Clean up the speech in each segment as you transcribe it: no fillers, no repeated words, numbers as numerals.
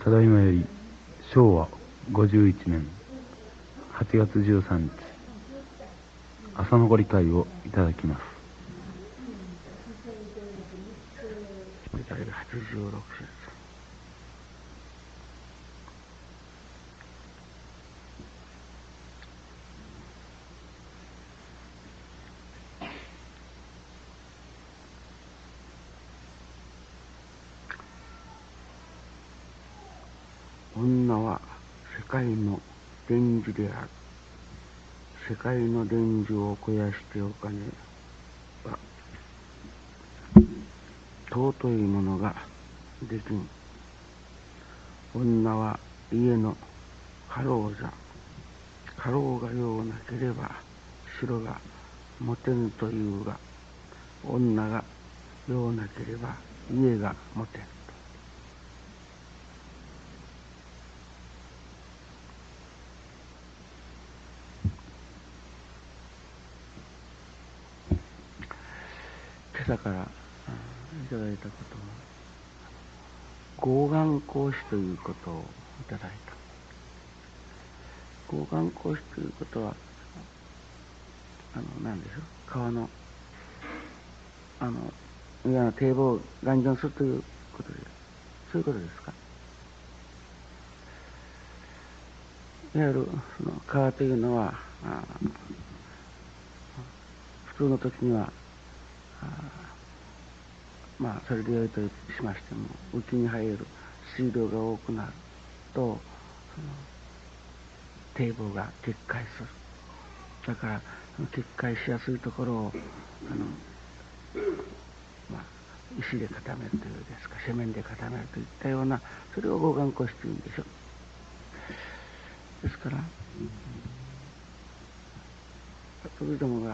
ただいまより昭和51年8月13日朝のご理解をいただきます。 第86節。女は世界の伝授である。世界の伝授を肥やしておかねば尊いものができん。女は家の家老座。家老がようなければ城が持てぬというが、女がようなければ家が持てん。今朝からいただいたことは、合眼孔子ということをいただいた。合眼孔子ということは、何でしょう、川のいや堤防を頑丈にするということで、そういうことですか。いわゆるその川というのは、普通の時にはそれでよいとしましても、内に入る水量が多くなると、その堤防が決壊する。だから決壊しやすいところを石で固めるというですか、斜面で固めるといったような、それを合眼孔子というんでしょう。ですから私どもが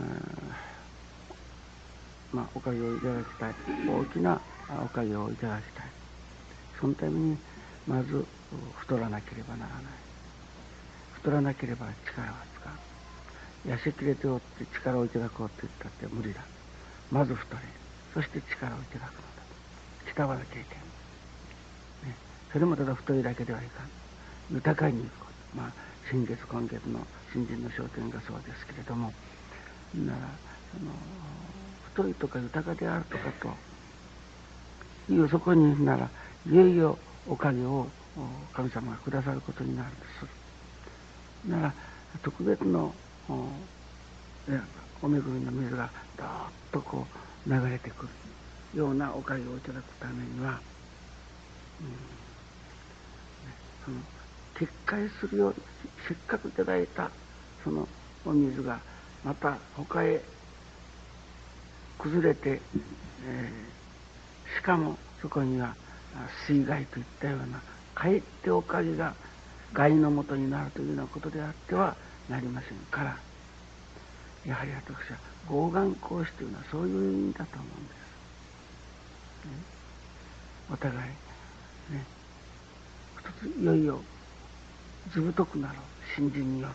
おかげをいただきたい、大きなおかげをいただきたい。そのためにまず太らなければならない。太らなければ力は使う。痩せきれておって力をいただこうと言ったって無理だ。まず太れ、そして力をいただくのだ。鍛わなきゃいけん、ね、それもただ太いだけではいかん。豊かにいくこと。新月今月の新人の焦点がそうですけれども、なら太いとか豊かであるとかというそこになら、いよいよおかげを神様がくださることになるとするなら、特別のお恵みの水がどーっとこう流れてくるようなおかげをいただくためには、その決壊するように、せっかくいただいたそのお水がまた他へ崩れて、しかもそこには水害といったような、かえっておかげが害のもとになるというようなことであってはなりませんから、やはり私は合眼孔子というのはそういう意味だと思うんです。お互いね、一ついよいよずぶとくなろう、信心による、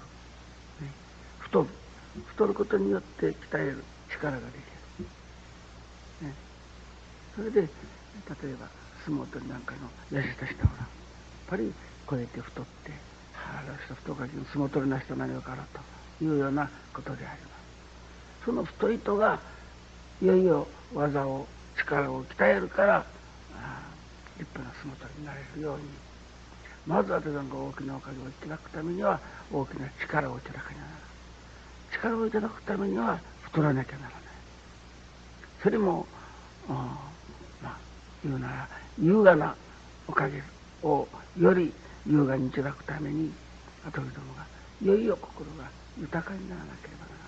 太ることによって鍛える力ができる、それで例えば相撲取りなんかの痩せた人はやっぱりこうやって太って、あの人太かけの相撲取りの人何をからというようなことであります。その太い人がいよいよ技を力を鍛えるから立派な相撲取りになれるように、まず私が大きなおかげをいただくためには大きな力をいただかなきゃならない。力をいただくためには太らなきゃならない。それも言うなら優雅なおかげをより優雅にいただくために、私どもがいよいよ心が豊かにならなければならない、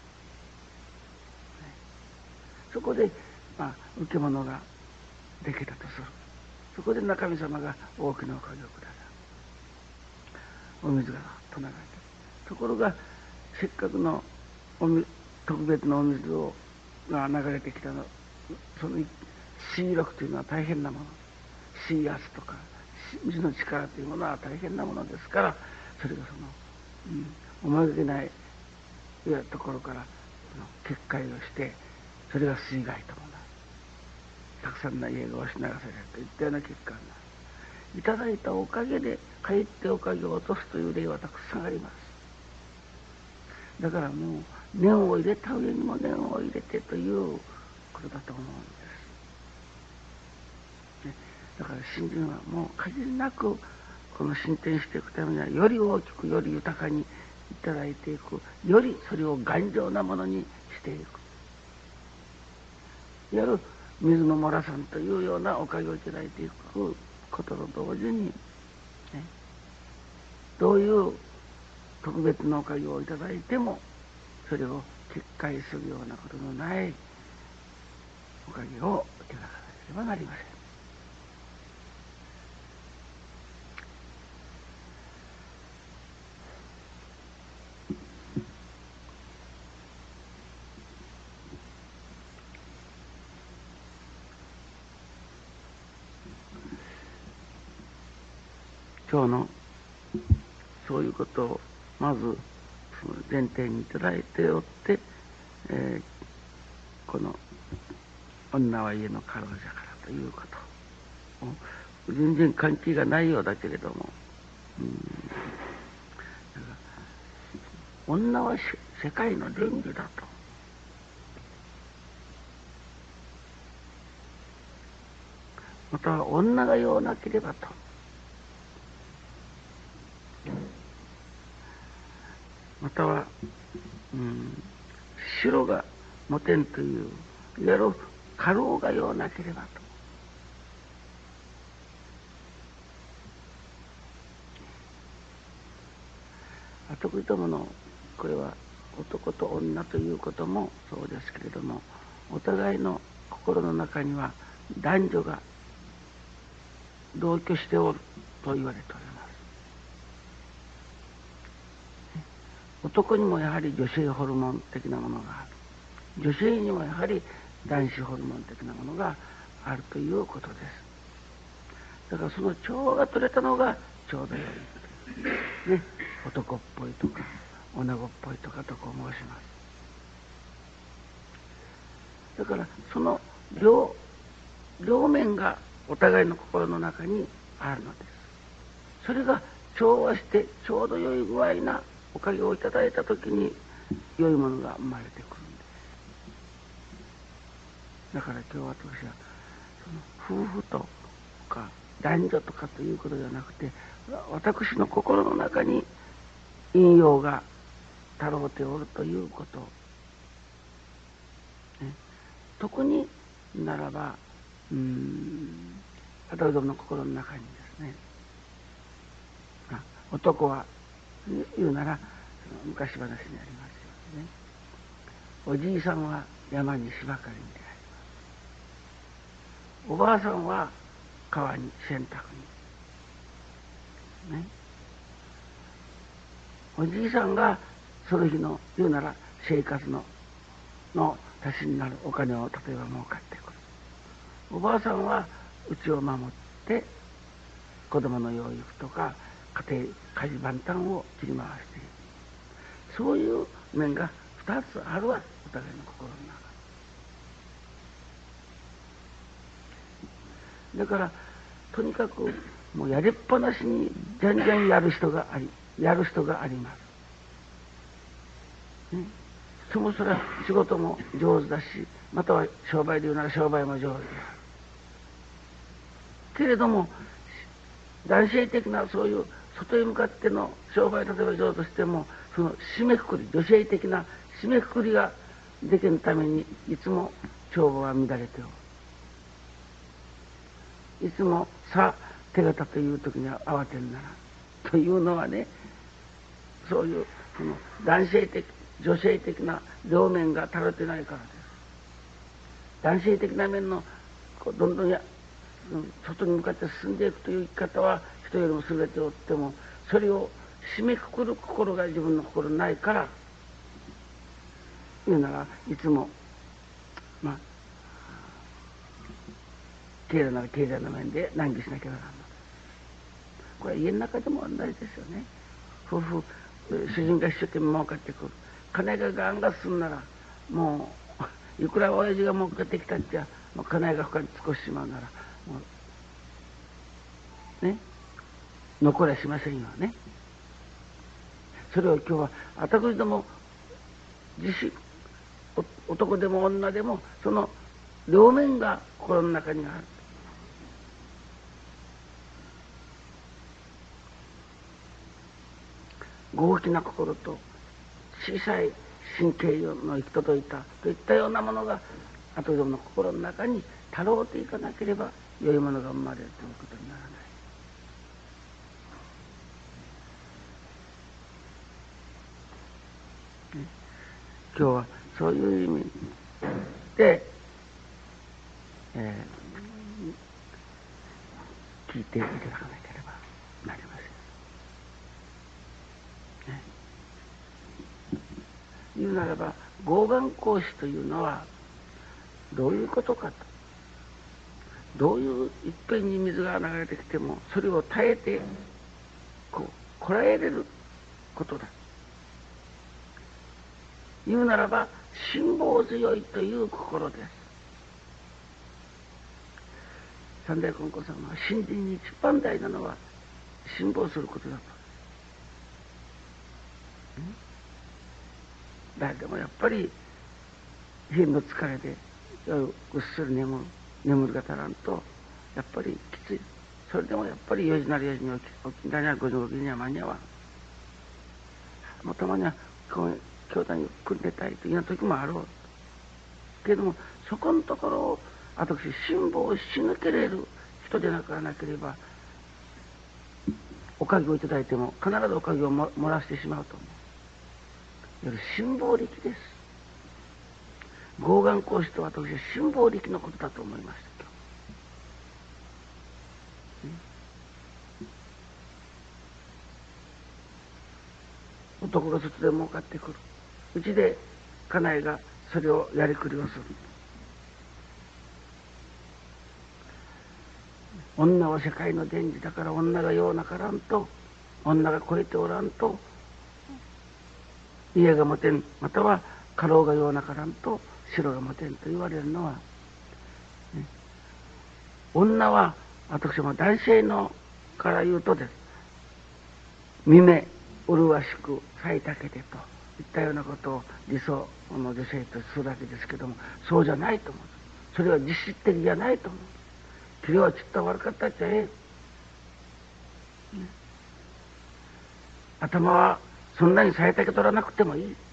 そこで受け物ができたとする。そこで中身様が大きなおかげをくださる。お水がと流れて、ところがせっかくの特別なお水が流れてきたの、その水力というのは大変なもの、水圧とか水の力というものは大変なものですから、それが思いがけないところから決壊をして、それが水害ともなる。たくさんの家が押し流されるといったような結果になる。 いただいたおかげでかえっておかげを落とすという例はたくさんあります。だからもう念を入れた上にも念を入れてということだと思うんです。だから信心はもう限りなくこの進展していくためにはより大きくより豊かにいただいていく、よりそれを頑丈なものにしていく、いわゆる水の漏らさんというようなおかげをいただいていくことと同時に、どういう特別なおかげをいただいてもそれを決壊するようなことのないおかげをいただかなければなりません。今日のそういうことをまずその前提にいただいておって、この女は家の彼女からということを全然関係がないようだけれども、女は世界の蓮華だと、または女がようなければと、または、白が持てんという、いわゆる家老がようなければと。特にとものこれは男と女ということもそうですけれども、お互いの心の中には男女が同居しておると言われております。男にもやはり女性ホルモン的なものがある、女性にもやはり男子ホルモン的なものがあるということです。だからその調和が取れたのがちょうどよい、ね、男っぽいとか女子っぽいとかとこう申します。だからその両面がお互いの心の中にあるのです。それが調和してちょうど良い具合なおかげをいただいたときに良いものが生まれてくるんです。だから今日私はその夫婦とか男女とかということではなくて、私の心の中に陰陽がたろうておるということ、特にならば私どもの心の中にですね、男は言うなら昔話にありますよね。おじいさんは山に芝刈りに出会います。おばあさんは川に洗濯に、ね、おじいさんがその日の言うなら生活の足しになるお金を例えば儲かってくる。おばあさんは家を守って子供の養育とか家庭家事万端を切り回している。そういう面が2つあるわ、お互いの心の中。だからとにかくもうやりっぱなしにじゃんじゃんやる人があります、ね。そもそれは仕事も上手だし、または商売で言うなら商売も上手であるけれども、男性的なそういう外へ向かっての商売例えば上手としても、その締めくくり、女性的な締めくくりができるためにいつも帳簿は乱れておる。いつもさ手形という時には慌てんならというのはね、そういうその男性的女性的な両面が足れてないからです。男性的な面のどんどん外に向かって進んでいくという生き方は人よりも優れておっても、それを締めくくる心が自分の心にないから、言うならいつも経済なら経済の面で難儀しなきゃならんのです。これは家の中でも同じですよね。夫婦主人が一生懸命儲かってくる、金がガンガンすんならもういくら親父が儲かってきたっちゃ、もう金が深に尽こししまうならもうね、 残りゃしませんよね。それを今日は私ども自身、男でも女でもその両面が心の中にある。豪気な心と小さい神経の行き届いたといったようなものが私どもの心の中にたろうていかなければ良いものが生まれるということにならない。今日はそういう意味で、聞いていただかなければなりません、ね。言うならば合眼孔子というのはどういうことかと、どういういっぺんに水が流れてきてもそれを耐えてこらえれることだ。言うならば辛抱強いという心です。三代金剛さんは真理に一番大なのは辛抱することだと。誰でもやっぱり日々の疲れでぐっすり眠るが足らんとやっぱりきつい。それでもやっぱり4時なり4時に起きなには5時起きには間に合わん。もうたまには兄弟に組んでたいというような時もあろうけれども、そこのところを私辛抱し抜けれる人でなければおかげをいただいても必ずおかげを漏らしてしまうと思う。辛抱力です。合眼孔子と私は辛抱力のことだと思いました。男が外で儲かってくる。うちで家内がそれをやりくりをする。女は世界の伝示だから女がようなからんと、女が超えておらんと家が持てん、または家老がようなからんと城が持てんと言われるのは、ね、女は私も男性のから言うとです。見目麗しく咲いたけてといったようなことを理想の女性とするわけですけども、そうじゃないと思う。それは実質的じゃないと思う。キレはちょっと悪かったっちゃ頭はそんなに咲いたけ取らなくてもいい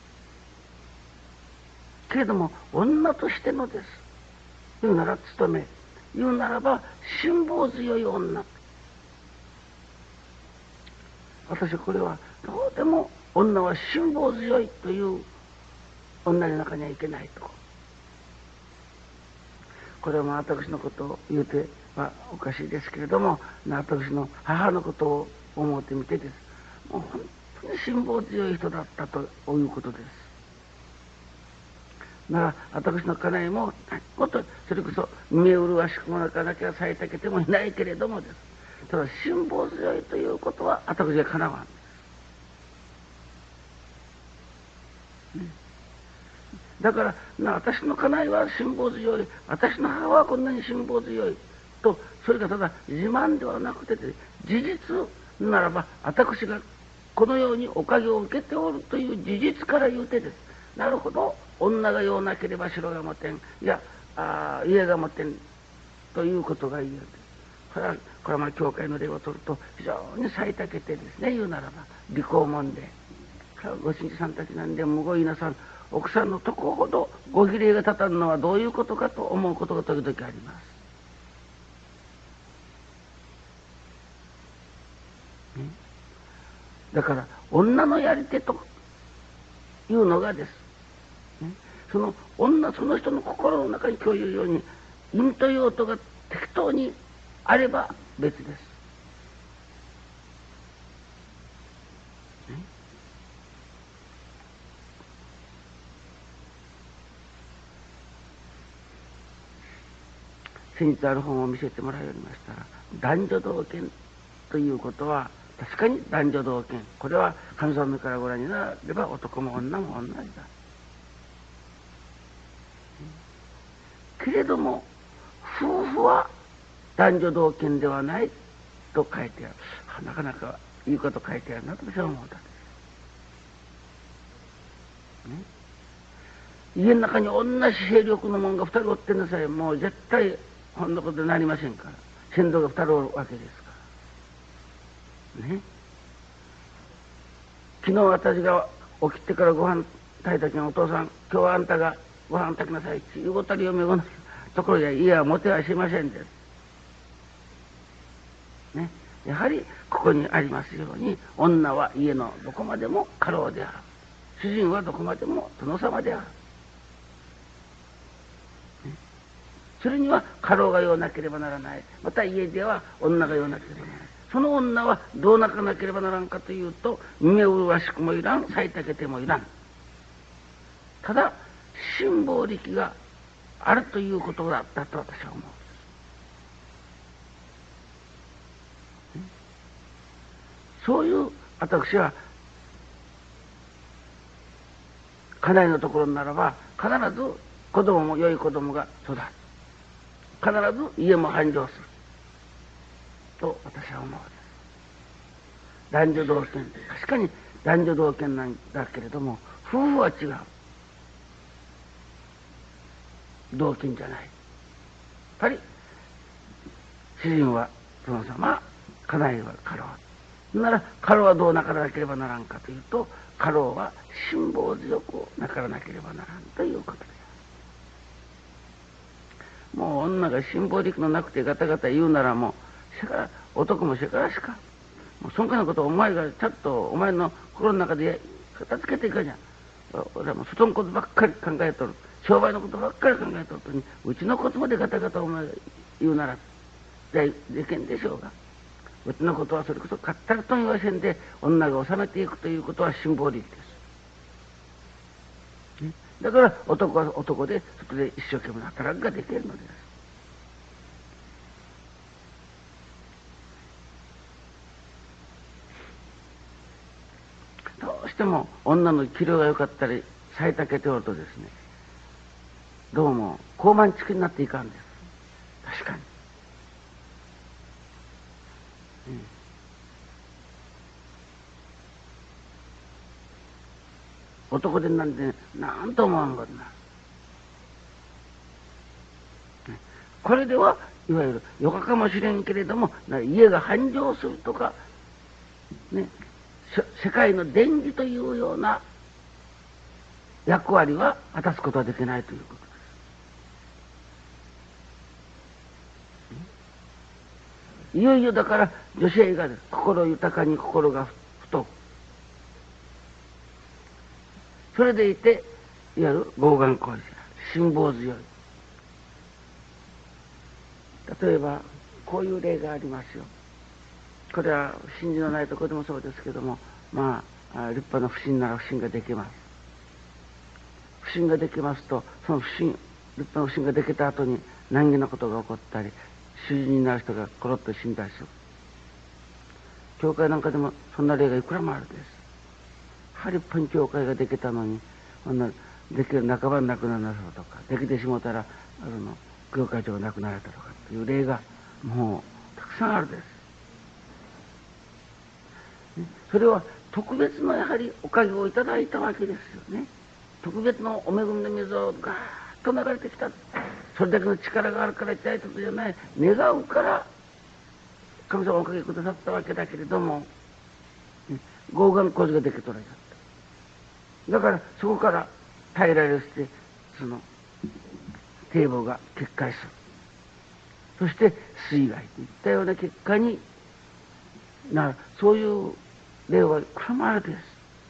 けれども、女としてのです。言うなら務め、言うならば辛抱強い女。私はこれはどうでも女は辛抱強いという女の中にはいけないと。これは私のことを言うてはおかしいですけれども、私の母のことを思ってみてです。もう本当に辛抱強い人だったということです。なら私の家内ももっとそれこそ見麗しくもなかなきゃ咲いたけてもいないけれどもです。ただ辛抱強いということは私はかなわん。だから私の家内は辛抱強い、私の母はこんなに辛抱強いと、それがただ自慢ではなくて、事実ならば私がこのようにおかげを受けておるという事実から言うてです。なるほど、女が用なければ城が持てん、いや家が持てんということが言える。これはまあ教会の例を取ると非常に咲いたけてですね、言うならば利口もんで、ご親戚さんたちなんでむごいなさん、奥さんのとこほどご儀礼が立たんのはどういうことかと思うことが時々あります。だから女のやり手というのがです、その女、その人の心の中に今日言うように陰と陽とが適当にあれば別です。先日ある本を見せてもらいましたら、男女同権ということは確かに男女同権、これは神様目からご覧になれば男も女も同じだ。けれども夫婦は男女同権ではない。 と書いてある。なかなかいいこと書いてあるなと私は思ったんです。ね、家の中に同じ勢力の者が2人おってんなさい、もう絶対こんなことになりませんから。先祖が2人おるわけですからね。昨日私が起きてからご飯炊いた時に、お父さん今日はあんたがご飯炊きなさいって言うことあるよ、めごなところで家は持てはしませんです、ね、やはりここにありますように、女は家のどこまでも家老である、主人はどこまでも殿様である、ね、それには家老が用なければならない。また家では女が用なければならない。その女はどうなかなければならんかというと、目麗しくもいらん、咲いたけてもいらん。ただ辛抱力があるということだったと私は思う。そういう私は家内のところならば、必ず子供も良い子供が育つ、必ず家も繁盛すると私は思う。男女同権、確かに男女同権なんだけれども、夫婦は違う。同権じゃない。やっぱり主人は殿様、家内は家老なら、家老はどうなからなければならんかというと、家老は辛抱強くなからなければならんということである。もう女が辛抱力のなくてガタガタ言うなら、もうせから男もせからしか、もうそんなことをお前がちゃんとお前の心の中で片付けていかじゃん。俺はもう外のことばっかり考えとる、商売のことばっかり考えとるとに、うちのことまでガタガタお前が言うならできんでしょうが、うちのことはそれこそかったると言わせんで女が収めていくということは辛抱力です、ね、だから男は男でそこで一生懸命働くができるのです。どうしても女の器量が良かったり咲いたけておるとですね、どうも高慢ちくになっていかんです。確かに、男でなんてなんと思わんことになる。これではいわゆる余暇かもしれんけれども、家が繁盛するとか、ね、世界の伝示というような役割は果たすことはできないということです。いよいよだから女性が心豊かに心が太く、それでいていわゆる強眼工事、辛抱強い。例えばこういう例がありますよ。これは信じのないところでもそうですけども、まあ立派な不審なら不審ができます。不審ができますと、その不審、立派な不審ができた後に難儀なことが起こったり、主人になる人がコロッと死んだりする。教会なんかでもそんな例がいくらもあるんです。やはり立派に教会ができたのに、できる半ばなくなられたとか、できてしもたら教会長が亡くなられたとかという例がもうたくさんあるです。それは特別のやはりおかげをいただいたわけですよね。特別のお恵みの水をガーッと流れてきた。それだけの力があるからいただいたことじゃない。願うから神様おかげくださったわけだけれども、強眼工事ができとられちゃった。だからそこから平られして、その堤防が決壊する。そして水害といったような結果になる。そういう例はこれもあるです。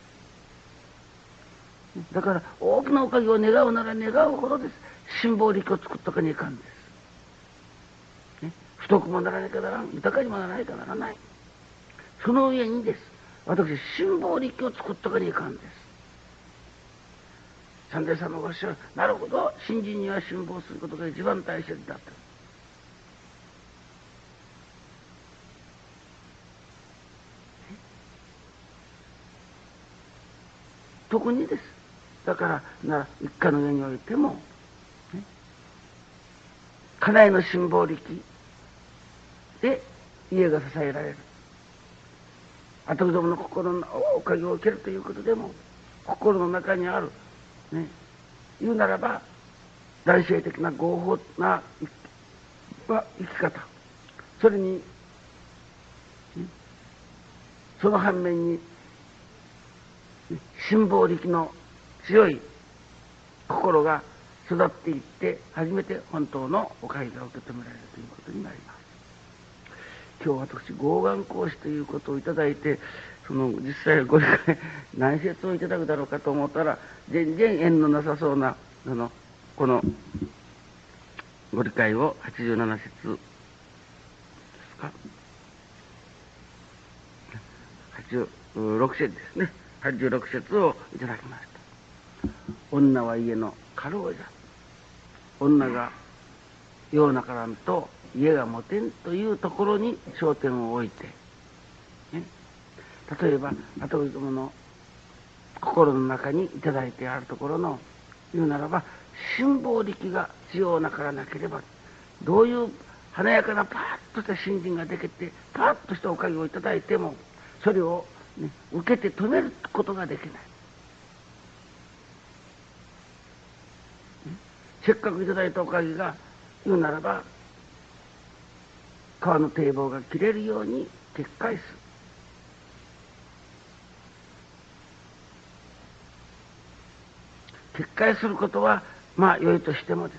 だから大きなおかげを願うなら願うほどです。辛抱力を作っとかにいかんです、ね、太くもならなきゃならん、豊かにもならないかならない。その上にです、私辛抱力を作っとかにいかんです。三代様がおっしゃる、なるほど、新人には辛抱することが一番大切だと。特にです。だから一家の上においても、家内の辛抱力で家が支えられる。後どもの心のおかげを受けるということでも、心の中にある、ね、言うならば男性的な合法な生き方、それに、その反面に辛抱力の強い心が育っていって初めて本当のおかげが受け止められるということになります。今日私合願講師ということをいただいて、その実際ご理解何節をいただくだろうかと思ったら全然縁のなさそうなこのご理解を87節ですか、86節ですね、86節をいただきました。女は家の家老じゃ。女が用なからんと家が持てんというところに焦点を置いて、ね、例えば後どもの心の中にいただいてあるところの言うならば辛抱力が強なからなければ、どういう華やかなパーッとした信心ができてパーッとしたおかげをいただいてもそれを、ね、受けて止めることができない。せっかくいただいたおかげが言うならば川の堤防が切れるように決壊する。決壊することはまあ良いとしてもです、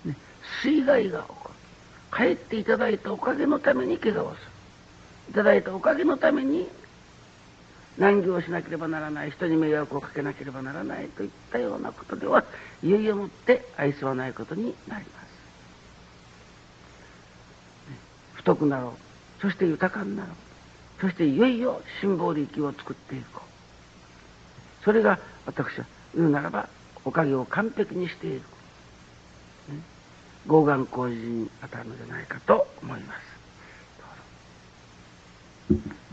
ね、水害が起こる。帰っていただいたおかげのために怪我をする。いただいたおかげのために難儀をしなければならない、人に迷惑をかけなければならないといったようなことではいよいよもって愛想はないことになります。太くなろう、そして豊かになろう、そしていよいよ辛抱力を作っていこう。それが私は言うならばおかげを完璧にしている、ね、合願工事に当たるのではないかと思います。どうぞ。